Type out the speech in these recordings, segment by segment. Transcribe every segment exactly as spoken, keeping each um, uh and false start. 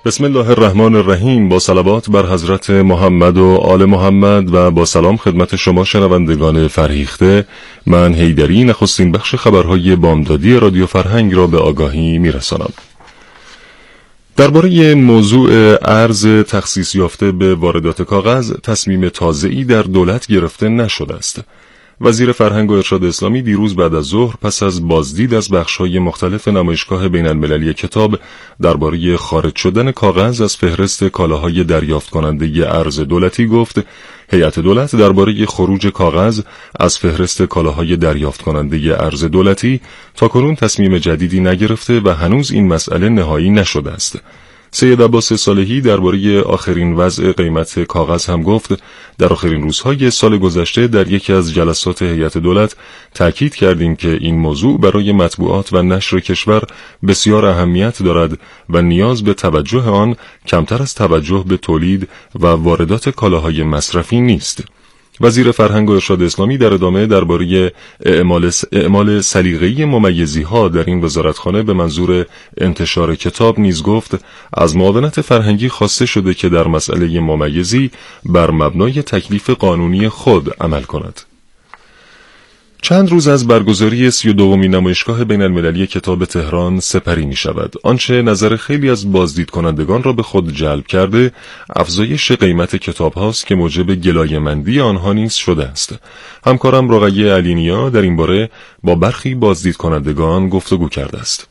بسم الله الرحمن الرحیم. با صلوات بر حضرت محمد و آل محمد و با سلام خدمت شما شنوندگان فرهیخته، من حیدری نخستین بخش خبرهای بامدادی رادیو فرهنگ را به آگاهی میرسانم. درباره موضوع ارز تخصیص یافته به واردات کاغذ تصمیم تازه‌ای در دولت گرفته نشده است. وزیر فرهنگ و ارشاد اسلامی دیروز بعد از ظهر پس از بازدید از بخش‌های مختلف نمایشگاه بین‌المللی کتاب درباره خارج شدن کاغذ از فهرست کالاهای دریافت کننده ارز دولتی گفت هیئت دولت درباره خروج کاغذ از فهرست کالاهای دریافت کننده ارز دولتی تاکنون تصمیم جدیدی نگرفته و هنوز این مسئله نهایی نشده است. سید عباس صالحی درباره آخرین وضع قیمت کاغذ هم گفت در آخرین روزهای سال گذشته در یکی از جلسات هیئت دولت تأکید کردیم که این موضوع برای مطبوعات و نشر کشور بسیار اهمیت دارد و نیاز به توجه آن کمتر از توجه به تولید و واردات کالاهای مصرفی نیست. وزیر فرهنگ و ارشاد اسلامی در ادامه درباره اعمال اعمال سلیقه‌ای ممیزی‌ها در این وزارتخانه به منظور انتشار کتاب نیز گفت از معاونت فرهنگی خواسته شده که در مسئله ممیزی بر مبنای تکلیف قانونی خود عمل کند. چند روز از برگزاری سی و دومین نمایشگاه بین‌المللی کتاب تهران سپری می شود. آنچه نظر خیلی از بازدید کنندگان را به خود جلب کرده افزایش قیمت کتاب هاست که موجب گلایه‌مندی آنها نیز شده است. همکارم رقیه علینیا در این باره با برخی بازدید کنندگان گفتگو کرده است.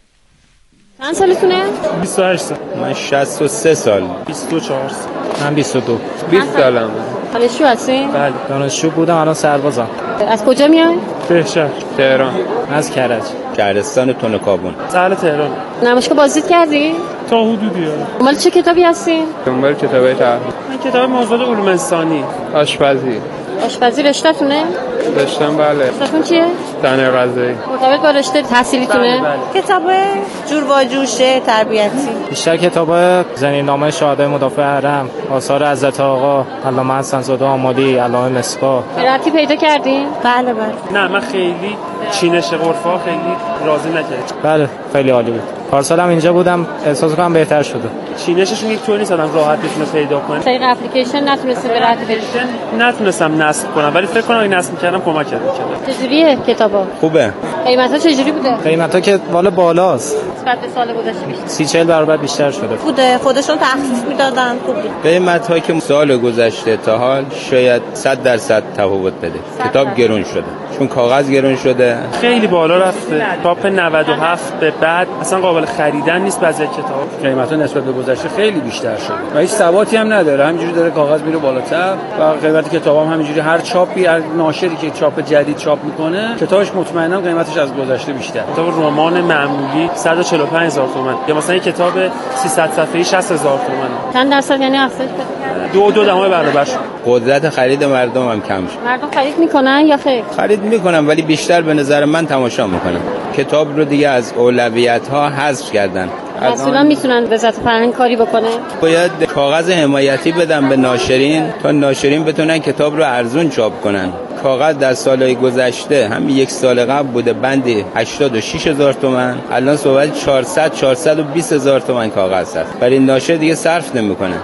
چند سالتونه؟ بیست و هشت سال. من شصت و سه سال. بیست و چهار سال. من بیست و دو. بیست سالم. دانشجو هستی؟ بله. دانشجو بودم، الان سربازم. از کجا میای؟ بهشهر. تهران. از کرج. شهرستان تونکابون. اهل تهران. نمایشگاه بازدید کردی؟ تا حدودی آره. دنبال چه کتابی هستی؟ دنبال کتابای تاریخ. من کتاب موضوعات علوم انسانی. آشپزی. آشپزی رشته‌تونه؟ رشته‌ام بله. رشته‌تون چیه؟ صنایع غذایی. مرتبط با رشته تحصیلیتونه؟ بله بله. کتاب جور و جوشه تربیتی. بیشتر کتاب زمین‌نامه شهدای مدافع حرم، آثار حضرت آقا علامه حسن‌زاده آملی، علامه مصباح. قرائتی پیدا کردین؟ بله بله. نه من خیلی چینش غرفا خیلی راضی نکردم. بله خیلی عالی بود. پارسالم اینجا بودم، احساس کنم بهتر شده. چینششون یک طوری نیست آدم راحت بتونه پیدا کنه. طریق اپلیکیشن نتونستم به راحتی پیدا نتونستم نصب کنم ولی فکر کنم این نصب کردم کمک کرد. چجوریه کتابا؟ خوبه. قیمتا چجوری بوده؟ قیمتا که والا بالاست. نسبت به سال گذشته بیشتر. سی چهل برابر بیشتر شده. بوده خودشون تخفیف میدادن خوب بود. قیمت ها که سال گذشته تا حال شاید صد درصد تفاوت بده. کتاب گرون شده. چون کاغذ گرون شده. خیلی بالا رفته. تاپ نود و هفت به بعد اصلا قابل خریدن نیست بعضی کتاب. قیمتا نسبت به گذشته خیلی بیشتر شده و هیچ ثباتی هم نداره، همینجوری داره کاغذ میره بالاتر و قیمت کتاب هم همینجوری هر چاپی هر ناشری که چاپ جدید چاپ میکنه کتابش مطمئنا قیمتش از گذشته بیشتره. کتاب رمان معمولی صد و چهل و پنج هزار تومان یا مثلا یک کتاب سیصد صفحه‌ای شصت هزار تومان. چند درصد یعنی افزایش پیدا کرده؟ دو دو دهم برابر شد. قدرت خرید مردم هم کم شد. مردم خرید میکنن یا خیر؟ خرید میکنن ولی بیشتر به نظر من تماشا میکنن. کتاب رو دیگه از اولویت ها حذف کردن. مسئولان میتونن وزارت فرهنگ کاری بکنه؟ باید کاغذ حمایتی بدن به ناشرین تا ناشرین بتونن کتاب رو ارزون چاپ کنن. کاغذ در سالهای گذشته همین یک سال قبل بوده بندی هشتاد و شش هزار تومان، الان صحبت چهارصد چهارصد و بیست هزار تومان کاغذ هست. برای ناشر دیگه صرف نمیکنه.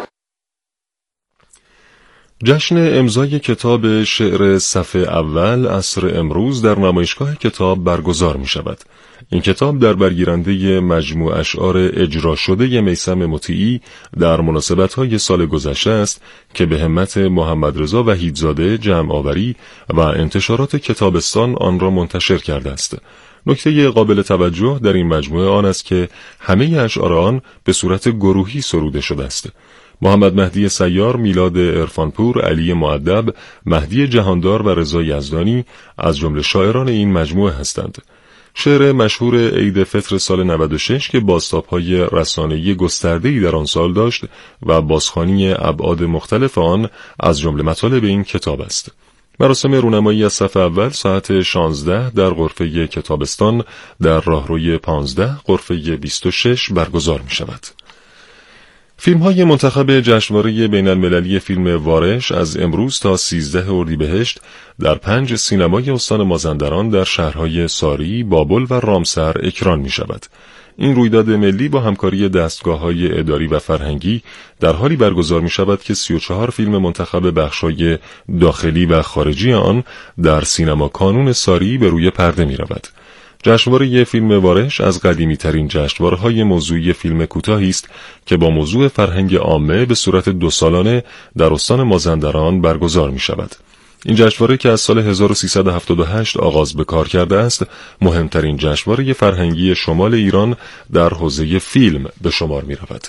جشن امضای کتاب شعر صفحه اول عصر امروز در نمایشگاه کتاب برگزار می شود. این کتاب در برگیرنده مجموع اشعار اجرا شده میثم مطیعی در مناسبت‌های سال گذشته است که به همت محمد رضا وحیدزاده جمع آوری و انتشارات کتابستان آن را منتشر کرده است. نکته قابل توجه در این مجموعه آن است که همه اشعار آن به صورت گروهی سروده شده است. محمد مهدی سیار، میلاد عرفانپور، علی مؤدب، مهدی جهاندار و رضا یزدانی از جمله شاعران این مجموعه هستند. شعر مشهور عید فطر سال نود و شش که بازتاب‌های رسانه‌ای گسترده‌ای در آن سال داشت و بازخوانی ابعاد مختلف آن از جمله مطالب این کتاب است. مراسم رونمایی از صف اول ساعت شانزده در غرفه کتابستان در راهروی پانزده غرفه بیست و شش برگزار می شود. فیلم های منتخب جشنواره بین المللی فیلم وارش از امروز تا سیزده اردیبهشت در پنج سینمای استان مازندران در شهرهای ساری، بابل و رامسر اکران می شود. این رویداد ملی با همکاری دستگاه‌های اداری و فرهنگی در حالی برگزار می‌شود که سی و چهار فیلم منتخب بخش‌های داخلی و خارجی آن در سینما کانون ساری به روی پرده می‌رود. جشنواره فیلم وارش از قدیمی‌ترین جشنواره‌های موضوعی فیلم کوتاهی است که با موضوع فرهنگ عامه به صورت دو سالانه در استان مازندران برگزار می‌شود. این جشنواره که از سال هزار و سیصد و هفتاد و هشت آغاز به کار کرده است، مهمترین جشنواره فرهنگی شمال ایران در حوزه فیلم به شمار می‌رود.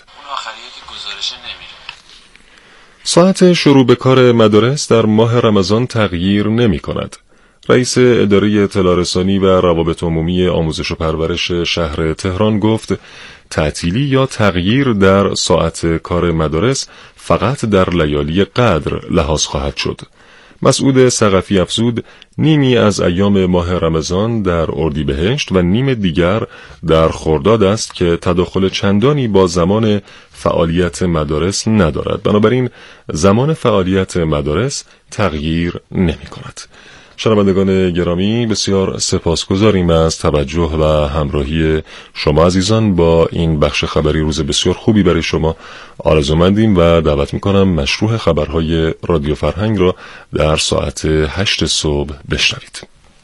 ساعت شروع به کار مدارس در ماه رمضان تغییر نمی‌کند. رئیس اداره اطلاع رسانی و روابط عمومی آموزش و پرورش شهر تهران گفت تعطیلی یا تغییر در ساعت کار مدارس فقط در لیالی قدر لحاظ خواهد شد. مسعود ثقفی افزود نیمی از ایام ماه رمضان در اردیبهشت و نیم دیگر در خرداد است که تداخل چندانی با زمان فعالیت مدارس ندارد. بنابراین زمان فعالیت مدارس تغییر نمی کند. شنوندگان گرامی، بسیار سپاسگزاریم از توجه و همراهی شما عزیزان با این بخش خبری. روز بسیار خوبی برای شما آرزومندیم و دعوت میکنم مشروع خبرهای رادیو فرهنگ را در ساعت هشت صبح بشنوید.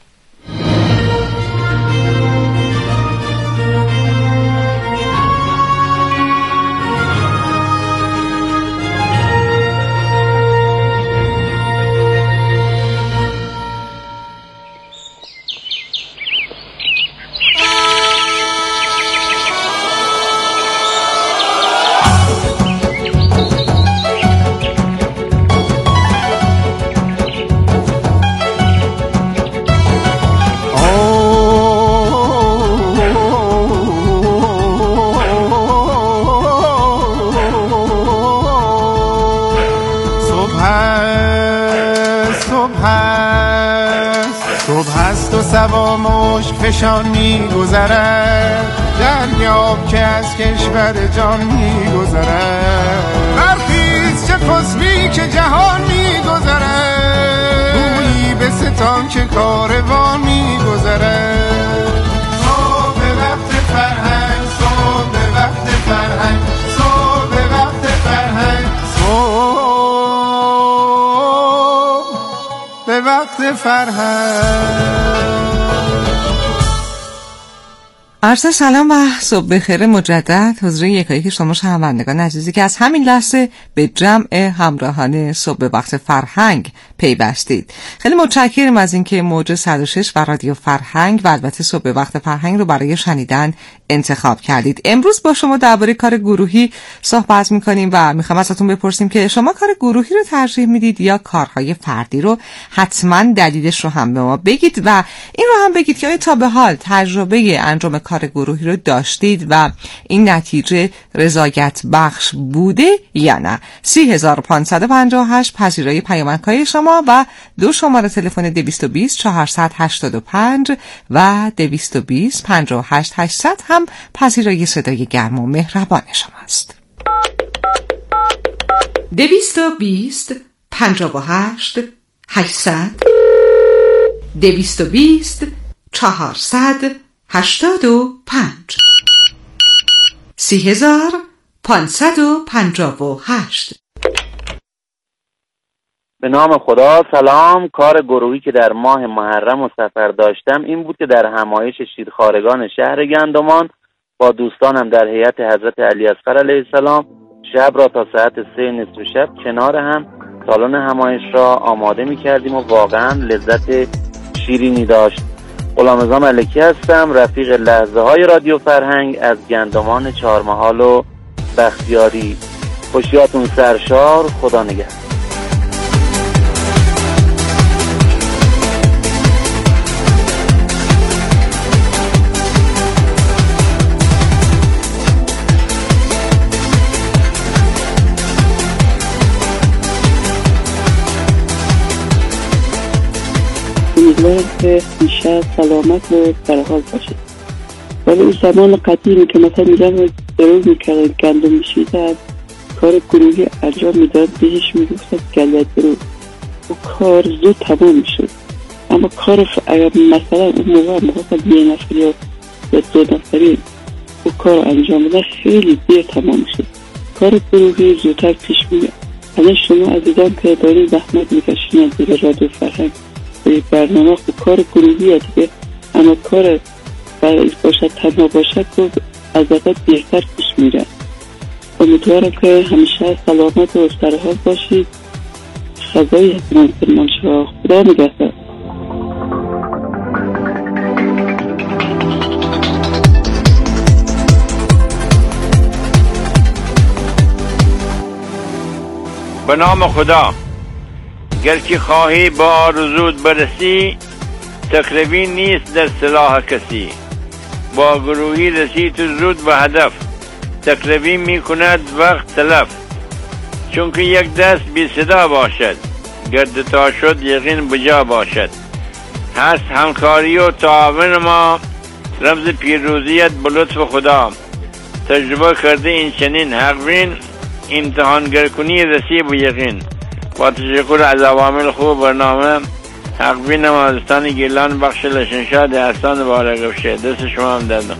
سوا مشک فشان می گذرد، دریاب که از کشور جان می گذرد. برخیز چه خسبی که جهان می گذرد، گویی به ستان که کاروان می گذرد. صبح وقت فرهنگ، صبح وقت فرهنگ، صبح وقت فرهنگ، صبح به وقت فرهنگ. عرض سلام و صبح بخیر مجدد حضور یکایک شما شنوندگان عزیزی که از همین لحظه به جمع همراهان صبح وقت فرهنگ پیوستید. خیلی متشکرم از اینکه موج صد و شش و رادیو فرهنگ و البته صبح وقت فرهنگ رو برای شنیدن انتخاب کردید. امروز با شما درباره کار گروهی صحبت می‌کنیم و می‌خوام ازتون بپرسیم که شما کار گروهی رو ترجیح میدید یا کارهای فردی رو؟ حتما دلیلش رو هم به ما بگید و این رو هم بگید که آیا تا به حال تجربه انجام کار گروهی رو داشتید و این نتیجه رضایت بخش بوده یا نه. سی هزار و پانصد و پنجاه و هشت پذیرای پیامک‌های شما و دو شماره تلفن دویست و بیست چهارصد و هشتاد و پنج و دویست و بیست پنجاه و هشت هشتصد هم پذیرای صدای گرم و مهربان شماست. دویست و بیست پنجاه و هشت هشتصد دویست و بیست چهارصد هشتاد و پنج سی هزار پانصد و پنجاه و هشت. به نام خدا. سلام. کار گروهی که در ماه محرم و صفر داشتم این بود که در همایش شیرخوارگان شهر گندمان با دوستانم در هیئت حضرت علی اصغر علیه السلام شب را تا ساعت سه نصف شب کنار هم سالن همایش را آماده می کردیم و واقعا لذت شیرینی داشت. غلامرضا ملکی هستم، رفیق لحظه های رادیو فرهنگ از گندمان چهارمحال و بختیاری. خوشیاتون سرشار. خدا نگهدار. امیدوارم که بیشتر سلامت و سرحال باشید. ولی اون زمان قدیمی که مثلا میگم ضرور میکردن گندم میشیدن کار گروهی انجام میداد بهش میگفتن گلت رو و کار زود تمام میشد. اما کار ف... اگر مثلا اون موقع میخواستن یه نفری یا دو نفری و کار انجام بده خیلی دیر تمام شد. کار گروهی زودتر پیش میره. الان شما عزیزان که دارین زحمت میکشین از دیگه رادیو فرهنگ و یک برنامه خب کار گروهی دیگه، اما کار باشد تنها باشد رو از وقت دیرتر پیش میره. امیدوارم که همیشه سلامت و سرحال باشید. خدای حتما فرمان شما. خدا نگهدار. به نام خدا. گر که خواهی با آرزود برسی، تقریبی نیست در سلاح کسی. با گروهی رسی تو زود به هدف، تقریبی می کند وقت تلف. چون که یک دست بی صدا باشد، گرد تا شد یقین بجا باشد. هست همکاری و تعاون ما، رمز پیروزیت به لطف خدا. تجربه کرده این چنین حقبین، امتحانگر کنی رسی به یقین. با تشکر از عوامل خوب برنامه حقبین مازستان گیلان بخش لشنشاد احسان بارگفشه. دست شما هم دادم.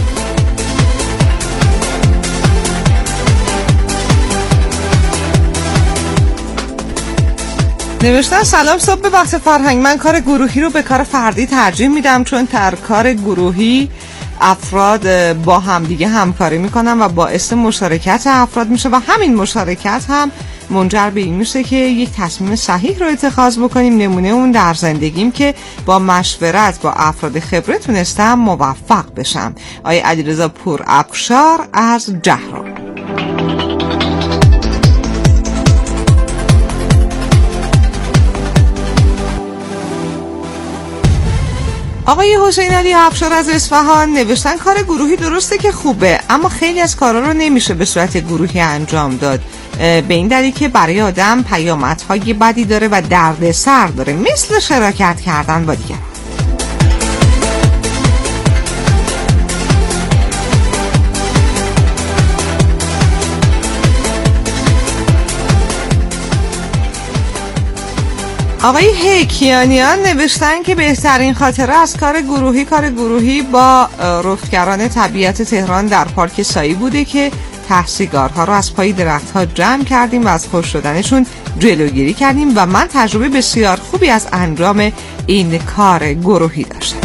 نوشتن سلام، صبح به وقت فرهنگ. من کار گروهی رو به کار فردی ترجیح میدم، چون در کار گروهی افراد با هم دیگه همکاری میکنن و باعث مشارکت افراد میشه و همین مشارکت هم منجر به این میشه که یک تصمیم صحیح رو اتخاذ بکنیم. نمونه اون در زندگیم که با مشورت با افراد خبره تونستم موفق بشم. آقای علیرضا پور افشار از جهرم. آقای حسین علی افشار از اصفهان نوشتن کار گروهی درسته که خوبه، اما خیلی از کارا رو نمیشه به صورت گروهی انجام داد، به این دلیل که برای آدم پیامدهای بدی داره و دردسر داره، مثل شراکت کردن با دیگران. آقای هیکیانیان نوشتن که بهترین خاطره از کار گروهی کار گروهی با رفتگران طبیعت تهران در پارک سایی بوده که تحصیلگارها رو از پای درختها جمع کردیم و از خشک شدنشون جلوگیری کردیم و من تجربه بسیار خوبی از انجام این کار گروهی داشتم.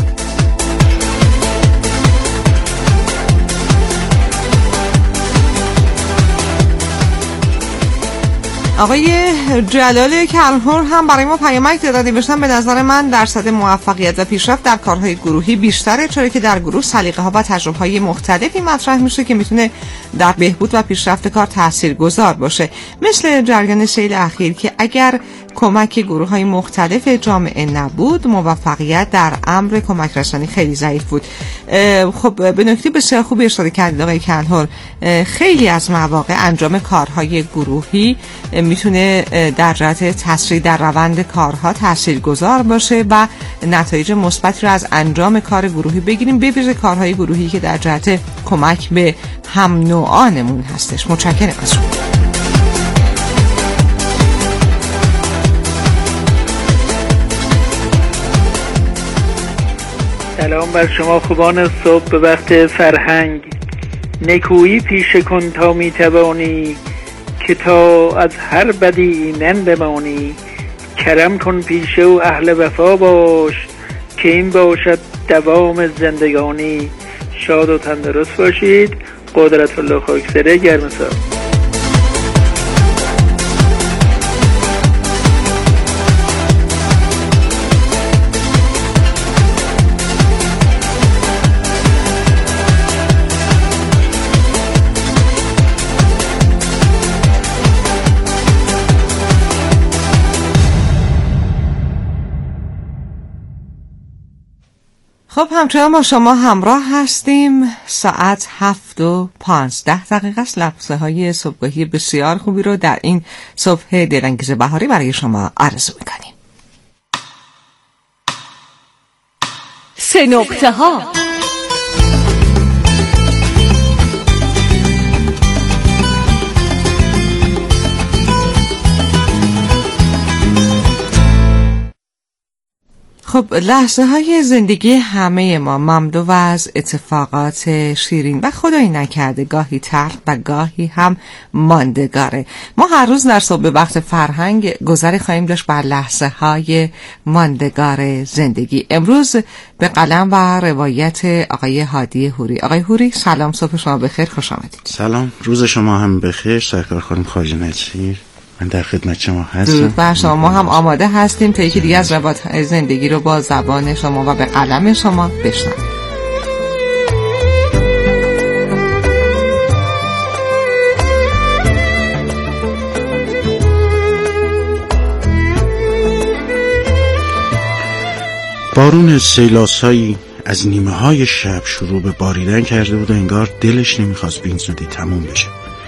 آقای جلال کلهور هم برای ما پیامک داده، نوشتن به نظر من درصد موفقیت و پیشرفت در کارهای گروهی بیشتره، چرا که در گروه سلیقه ها و تجربه های مختلفی مطرح میشه که میتونه در بهبود و پیشرفت کار تاثیرگذار باشه، مثل جریان سیل اخیر که اگر کمک گروه های مختلف جامعه نبود موفقیت در امر کمک رسانی خیلی ضعیف بود. خب به نکته بسیار خوبی اشاره کردید آقای کلهور. خیلی از مواقع انجام کارهای گروهی میتونه در جهت تسریع در روند کارها تاثیرگذار باشه و نتایج مثبتی رو از انجام کار گروهی بگیریم، به ویژه کارهای گروهی که در جهت کمک به هم نوعانمون هستش. متشکرم از شما. سلام بر شما خوبان صبح به وقت فرهنگ. نکویی پیشه کن تا میتوانی، که تا از هر بدی ایمن بمانی. کرم کن پیشه و اهل وفا باش، که این باشد دوام زندگانی. شاد و تندرست باشید. قدرت الله خاکسره گرمسار. خب همچنان با شما همراه هستیم. ساعت هفت و پانزده دقیقه است. لحظه های صبحگاهی بسیار خوبی رو در این صبح دلانگیز بهاری برای شما آرزو میکنیم. سه نقطه ها. خب لحظه های زندگی همه ما مملو از اتفاقات شیرین و خدایی نکرده گاهی تلخ و گاهی هم ماندگاره. ما هر روز در صبح وقت فرهنگ گذری خواهیم داشت بر لحظه های ماندگار زندگی. امروز به قلم و روایت آقای هادی هوری. آقای هوری سلام، صبح شما بخیر، خوش آمدید. سلام، روز شما هم بخیر. سرکار خانم خواجه نصیر، من در خدمت شما هستم. درود بر شما. ما هم آماده هستیم تا یکی دیگه از روایت زندگی رو با زبان شما و به قلم شما بشنویم. بارون سیلاسایی از نیمه های شب شروع به باریدن کرده بود و انگار دلش نمیخواست به این زودی تموم بشه.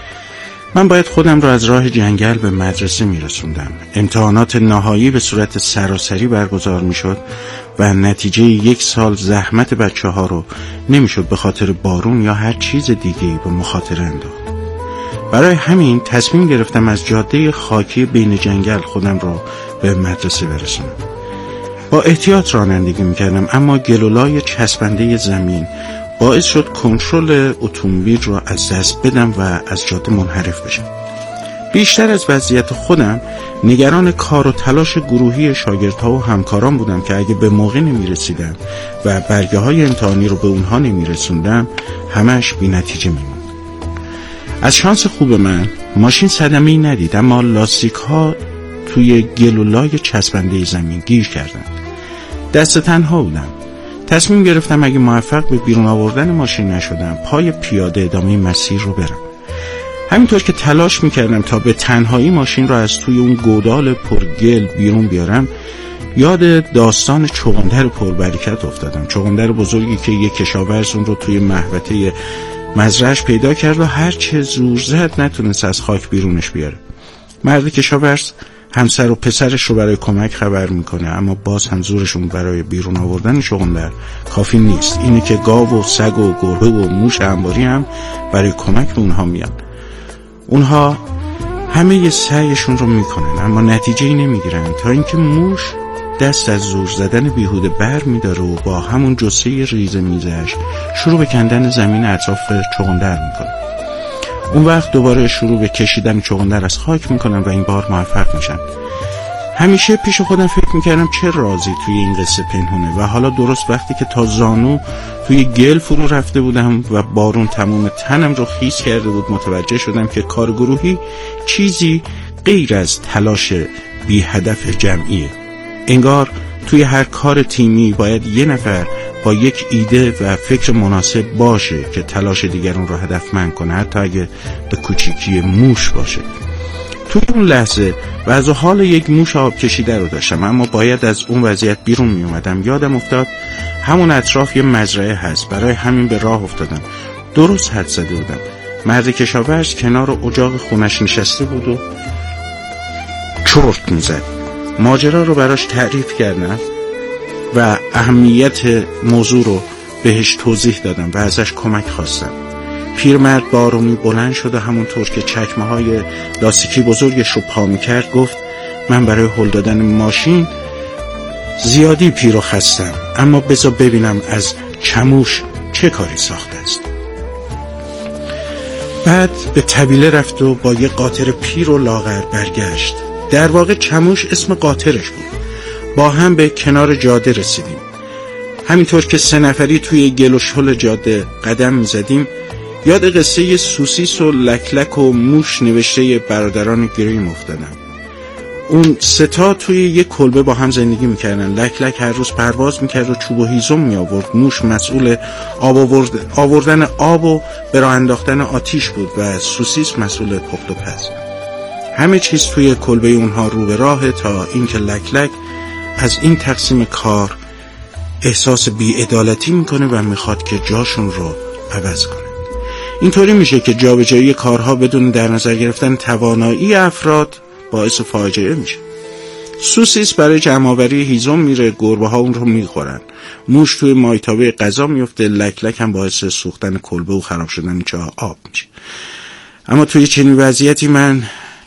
من باید خودم رو از راه جنگل به مدرسه میرسوندم. امتحانات نهایی به صورت سراسری برگزار میشد و نتیجه یک سال زحمت بچه ها رو نمیشد به خاطر بارون یا هر چیز دیگه‌ای به مخاطره انداخت. برای همین تصمیم گرفتم از جاده خاکی بین جنگل خودم رو به مدرسه برسونم. با احتیاط رانندگی میکردم، اما گلولای چسبنده زمین باعث شد کنترل اتومبیل رو از دست بدم و از جاده منحرف بشم. بیشتر از وضعیت خودم نگران کار و تلاش گروهی شاگردها و همکاران بودم که اگه به موقع نمیرسیدم و برگه های امتحانی رو به اونها نمیرسوندم همش بی نتیجه میموند. از شانس خوب من ماشین صدمه‌ای ندید، اما لاستیک ها توی گلولای چسبنده زمین گیر کردند. دست تنها بودم. تصمیم گرفتم اگه موفق به بیرون آوردن ماشین نشدم پای پیاده ادامه مسیر رو برم. همینطور که تلاش میکردم تا به تنهایی ماشین رو از توی اون گودال پرگل بیرون بیارم، یاد داستان چغندر پربرکت افتادم. چغندر بزرگی که یک کشاورز اون رو توی محوطه مزرعه‌اش پیدا کرد و هر چه زور زد نتونست از خاک بیرونش بیاره. مرد کشاورز همسر و پسرش رو برای کمک خبر میکنه، اما باز هم زورشون برای بیرون آوردن چغندر کافی نیست. اینه که گاو و سگ و گربه و موش انباری هم برای کمک به اونها میان. اونها همه ی سعیشون رو میکنن اما نتیجه‌ای نمیگیرن، تا اینکه موش دست از زور زدن بیهوده بر میداره و با همون جثه ریزه میزش شروع به کندن زمین اطراف چغندر میکنه. اون وقت دوباره شروع به کشیدن چغندر از خاک میکنم و این بار موفق میشن. همیشه پیش خودم فکر میکردم چه رازی توی این قصه پنهونه و حالا درست وقتی که تا زانو توی گل فرو رفته بودم و بارون تمام تنم رو خیس کرده بود متوجه شدم که کار گروهی چیزی غیر از تلاش بی هدف جمعیه. انگار توی هر کار تیمی باید یه نفر با یک ایده و فکر مناسب باشه که تلاش دیگران رو هدفمند کنه، حتی اگه به کوچیکی موش باشه. توی اون لحظه وضع حال یک موش آب کشیده رو داشتم، اما باید از اون وضعیت بیرون می اومدم. یادم افتاد همون اطراف یه مزرعه هست، برای همین به راه افتادم. درست حد زده بودم. مرد کشاورز کنار اجاق خونش نشسته بود و چرت می زد. ماجرا رو براش تعریف کردم و اهمیت موضوع رو بهش توضیح دادم و ازش کمک خواستم. پیرمرد با آرومی بلند شد و همونطور که چکمه های لاستیکی بزرگش رو پا می‌کرد گفت من برای هل دادن ماشین زیادی پیر و خستم، اما بذار ببینم از چموش چه کاری ساخته است. بعد به طویله رفت و با یه قاطر پیر و لاغر برگشت. در واقع چموش اسم قاطرش بود. با هم به کنار جاده رسیدیم. همینطور که سه نفری توی گل و شل جاده قدم میزدیم یاد قصه سوسیس و لکلک و موش نوشته برادران گریم افتادم. اون ستا توی یک کلبه با هم زندگی میکردن. لکلک هر روز پرواز میکرد و چوب و هیزم میآورد. موش مسئول آب آورد... آوردن آب و به راه انداختن آتیش بود و سوسیس مسئول پخت و پز. همه چیز توی کلبه اونها رو به راه تا اینکه لکلک از این تقسیم کار احساس بی‌عدالتی میکنه و میخواد که جاشون رو عوض کنه. اینطوری میشه که جابجایی کارها بدون در نظر گرفتن توانایی افراد باعث فاجعه میشه. سوسیس برای جمع‌آوری هیزم میره، گربه ها اون رو میخورن. موش توی مایتابه غذا میفته، لکلک هم باعث سوختن کلبه و خراب شدن چاه آب میشه. اما توی چنین وضعیتی من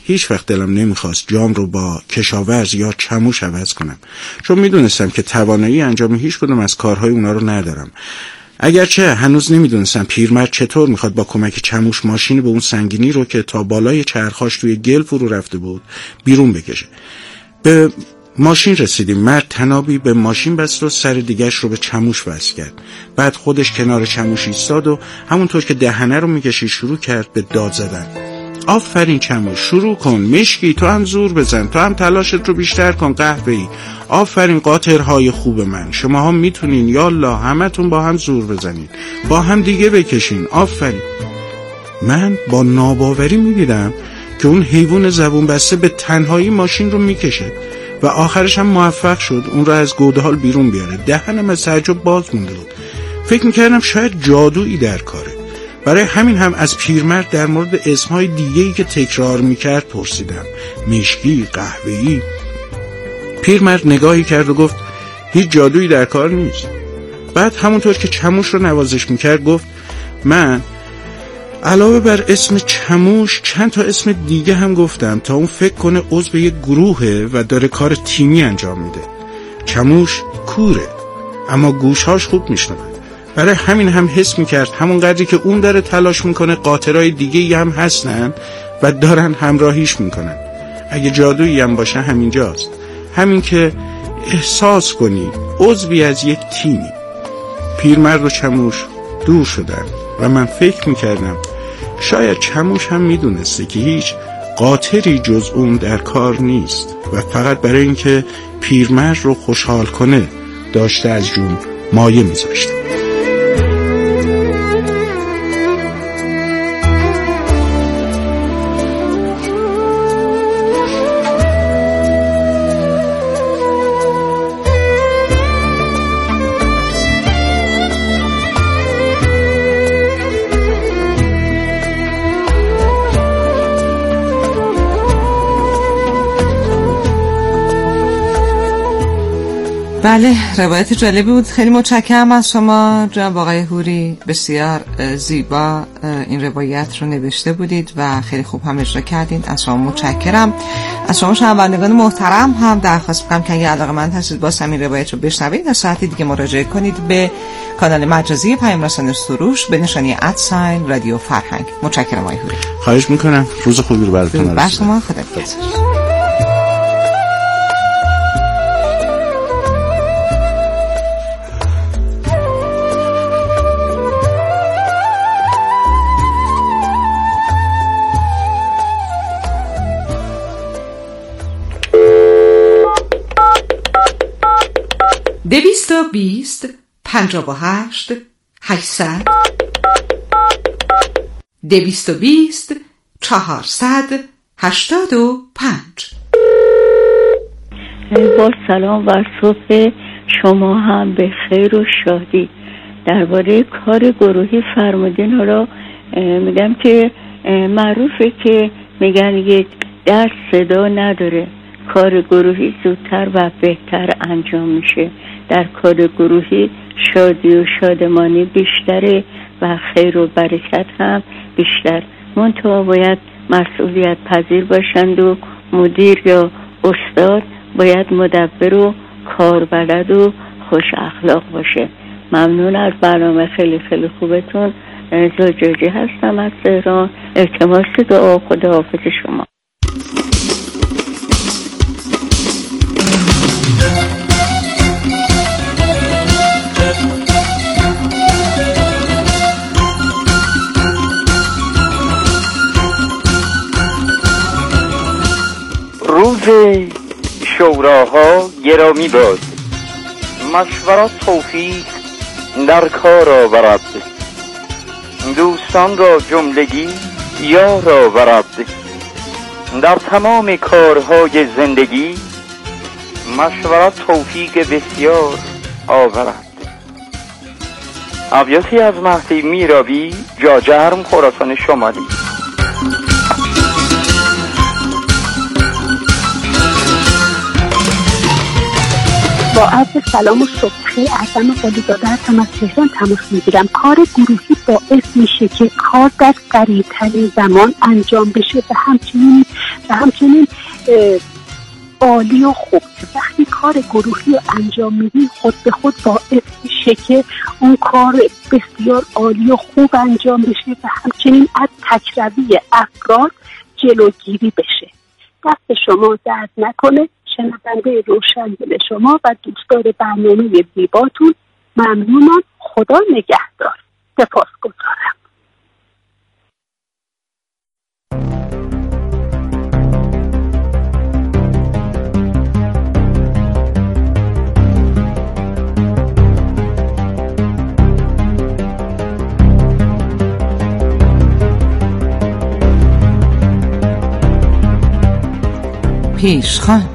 هیچ وقت دلم نمیخواست جام رو با کشاورز یا چموش عوض کنم، چون میدونستم که توانایی انجام هیچ کدوم از کارهای اونا رو ندارم. اگرچه هنوز نمیدونستم پیرمرد چطور میخواد با کمک چموش ماشین به اون سنگینی رو که تا بالای چرخاش توی گل فرو رفته بود بیرون بکشه. به ماشین رسیدیم. مرد تنابی به ماشین بست و سر دیگه‌اش رو به چموش وصل کرد. بعد خودش کنار چموش ایستاد و همونطور که دهنه رو میکشید شروع کرد به داد زدن. آفرین چموش، شروع کن، مشکی تو هم زور بزن، تو هم تلاشت رو بیشتر کن، قهوه‌ای. آفرین قاطرهای خوب من، شما هم میتونین، یالا همتون با هم زور بزنین، با هم دیگه بکشین، آفرین. من با ناباوری میدیدم که اون حیوان زبون بسته به تنهایی ماشین رو میکشه و آخرش هم موفق شد اون رو از گودال بیرون بیاره. دهنم از تعجب باز مونده بود. فکر میکردم شاید جادویی در کاره. برای همین هم از پیرمرد در مورد اسمهای دیگه‌ای که تکرار میکرد پرسیدم. مشکی، قهوه‌ای. پیرمرد نگاهی کرد و گفت هیچ جادویی در کار نیست. بعد همونطور که چموش رو نوازش میکرد گفت من علاوه بر اسم چموش چند تا اسم دیگه هم گفتم تا اون فکر کنه عضو یک گروهه و داره کار تیمی انجام میده. چموش کوره اما گوشهاش خوب میشنوه. برای همین هم حس میکرد همون قدری که اون داره تلاش میکنه قاطرای دیگه هم هستن و دارن همراهیش میکنن. اگه جادویی هم باشه همینجاست، همین که احساس کنی عضوی از یک تیمی. پیرمرد و چموش دور شدن و من فکر میکردم شاید چموش هم میدونسته که هیچ قاطری جز اون در کار نیست و فقط برای اینکه پیرمرد رو خوشحال کنه داشته از جون مایه میذاشته. بله، روایت جالبی بود. خیلی متشکرم از شما جناب آقای هوری، بسیار زیبا این روایت رو نوشته بودید و خیلی خوب هم اجرا کردید. از شما متشکرم. از شما شنوندگان محترم هم درخواست می‌کنم که اگه علاقه‌مند هستید باز همین روایت رو بشنوید و ساعتی دیگه مراجعه کنید به کانال مجازی پیام رسان سروش به نشانی ادساین رادیو فرهنگ. متشکرم آقای هوری. خواهش می‌کنم. روز خوبی رو براتون آرزو می‌کنم. شما خداحافظ. دویست و بیست پنجاه و هشت هشتصد دویست و بیست چهارصد هشتاد و پنج. با سلام و صبح شما هم به خیر و شادی. درباره کار گروهی فرمودین را میگم که معروفه که میگن یک در صدا نداره، کار گروهی زودتر و بهتر انجام میشه. در کار گروهی شادی و شادمانی بیشتره و خیر و برکت هم بیشتر. منتها باید مسئولیت پذیر باشند و مدیر یا استاد باید مدبر و کاربلد و خوش اخلاق باشه. ممنون از برنامه خیلی خیلی خوبتون. زوجاجی هستم از تهران. التماس دعا. خداحافظ شما. روز شوراها گرامی باد، مشورت توفیق در کار آورد، دوستان را جملگی یار آورد، در تمام کارهای زندگی مشورت توفیق بسیار آورد. ابیاتی از مهدی میرابی، جاجرم، خراسان شمالی. با عرض سلام و صبحی اعظم قلیزاده هستم از تهران تماس میگیرم. کار گروهی باعث میشه که کار در سریع‌ترین زمان انجام بشه و همچنین و همچنین عالی و خوب. وقتی کار گروهی رو انجام میدی خود به خود باعث میشه که اون کار بسیار عالی و خوب انجام بشه و همچنین از تکروی افراد جلوگیری بشه. دست شما درد نکنه. شنونده روشنگل شما و دوستدار برنامه زیباتون ممنونم. خدا نگهدار. سپاسگزارم. پیشخوان.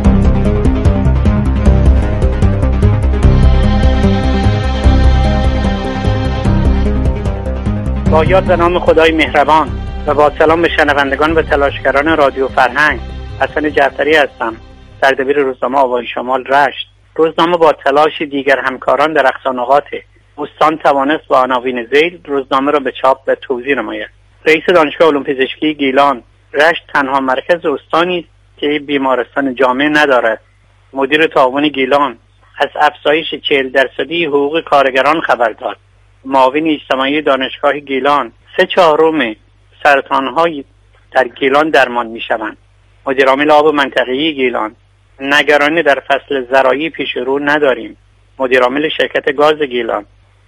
با یاد به نام خدای مهربان و با سلام به شنوندگان و تلاشگران رادیو فرهنگ، حسن جعفری هستم، سردبیر روزنامه آوای شمال رشت. روزنامه با تلاش دیگر همکاران در اقصانقاط استان توانست با عناوین ذیل روزنامه را به چاپ و توزیع نماید. رئیس دانشگاه علوم پزشکی گیلان رشت تنها مرکز استانی است که بیمارستان جامع ندارد. مدیر تعاون گیلان از افزایش چهل درصدی حقوق کارگران خبر داد. معاون اجتماعی دانشگاه گیلان سه چهارم سرطان‌های در گیلان درمان می‌شوند. مدیرعامل آب منطقه‌ای گیلان: نگرانی در فصل زراعی پیش رو نداریم. مدیرعامل شرکت گاز گیلان: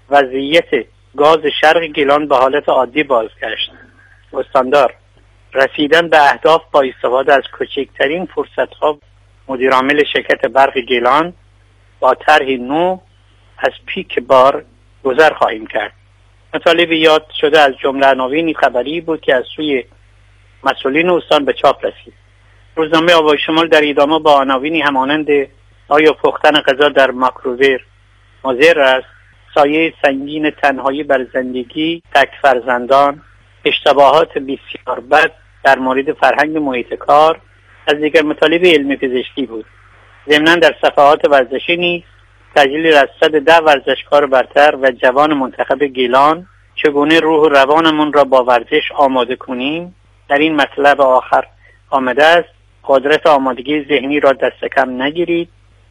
وضعیت گاز شرق گیلان به حالت عادی بازگشت. استاندار: رسیدن به اهداف با استفاده از کوچکترین فرصت‌ها. مدیرعامل شرکت برق گیلان: با طرحی نو از پیک بار گذر خواهیم کرد. مطالب یاد شده از جمله عناوین خبری بود که از سوی مسئولین استان به چاپ رسید. روزنامه آوای شمال در ادامه با عناوینی همانند آیا پختن غذا در ماکروویر مضر است، سایه سنگین تنهایی بر زندگی تک فرزندان، اشتباهات بسیار بد در مورد فرهنگ محیط کار از دیگر مطالب علمی پزشکی بود. ضمناً در صفحات ورزشی نیز تحلیل از صد ده ورزشکار برتر و جوان منتخب گیلان چگونه روح و روانمون را با ورزش آماده کنیم در این مطلب آخر آمده است. قدرت آمادگی ذهنی را دست کم نگیرید.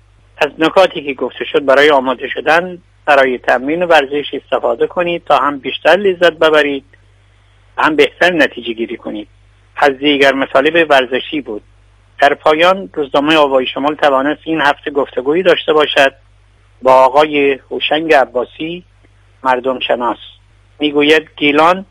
از نکاتی که گفته شد برای آماده شدن برای تمرین ورزش استفاده کنید تا هم بیشتر لذت ببرید و هم بهتر نتیجه گیری کنید. از دیگر مطالب ورزشی بود. در پایان روزنامه آوای شمال توانست این هفته گفتگویی داشته باشد با آقای هوشنگ عباسی، مردم شناس. میگوید گیلان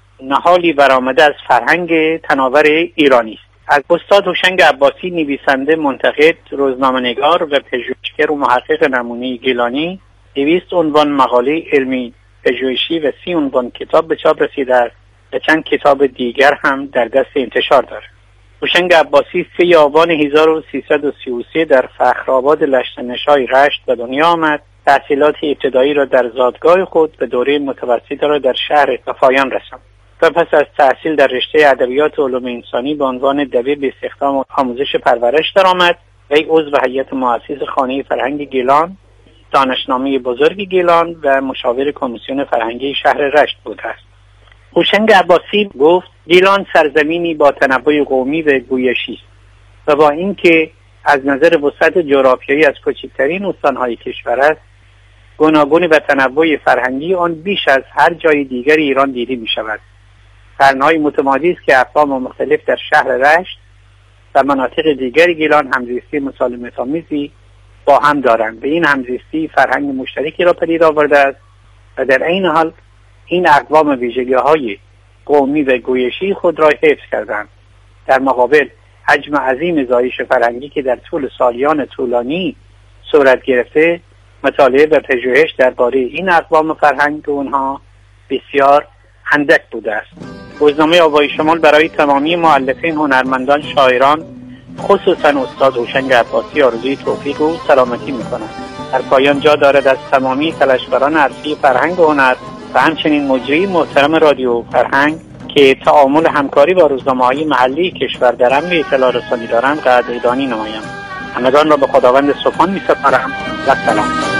نهالی برآمده از فرهنگ تناور ایرانی است. از استاد هوشنگ عباسی، نویسنده، منتقد، روزنامه‌نگار و پژوهشگر و محقق نمونه گیلانی، دویست عنوان مقاله علمی پژوهشی و سی عنوان کتاب به چاپ رسیده است و چند کتاب دیگر هم در دست انتشار دارد. هوشنگ عباسی سه آبان هزار و سیصد و سی و سه در فخرآباد لشت‌نشای رشت به دنیا آمد. تحصیلات ابتدایی را در زادگاه خود و دوره متوسطه را در شهر به پایان رساند و پس از تحصیل در رشته ادبیات و علوم انسانی به عنوان دبیر به استخدام و آموزش پرورش درآمد و یک عضو هیئت مؤسس خانه فرهنگ گیلان، دانشنامه بزرگ گیلان و مشاور کمیسیون فرهنگی شهر رشت بوده است. هوشنگ عباسی گفت گیلان سرزمینی با تنوع قومی و گویشی است و با اینکه از نظر وسعت جغرافیایی از کوچکترین استان‌های کشور است، گوناگون و تنوع فرهنگی آن بیش از هر جای دیگر ایران دیده می‌شود. قرن‌های متمادی است که اقوام مختلف در شهر رشت و مناطق دیگر گیلان همزیستی مسالمت‌آمیزی با هم دارند و این همزیستی فرهنگ مشترکی را پدید آورده است و در این حال این اقوام ویژگی‌های قومی و گویشی خود را حفظ کردند. در مقابل حجم عظیم زایش فرهنگی که در طول سالیان طولانی صورت گرفته، مطالعه و پژوهش درباره این اقوام فرهنگ اونها بسیار اندک بوده است. روزنامه آوای شمال برای تمامی مؤلفین، هنرمندان، شاعران، خصوصا استاد هوشنگ عباسی آرزوی توفیق و سلامتی می‌کند. در پایان جا دارد از تمامی تلاشگران عرصه فرهنگ و هنر و همچنین مجری محترم رادیو فرهنگ که تعامل همکاری با روزنامه‌های محلی کشور در امر اطلاع رسانی دارند قدردانی نمایم. همگان را به خداوند سبحان می‌سپارم و سلام.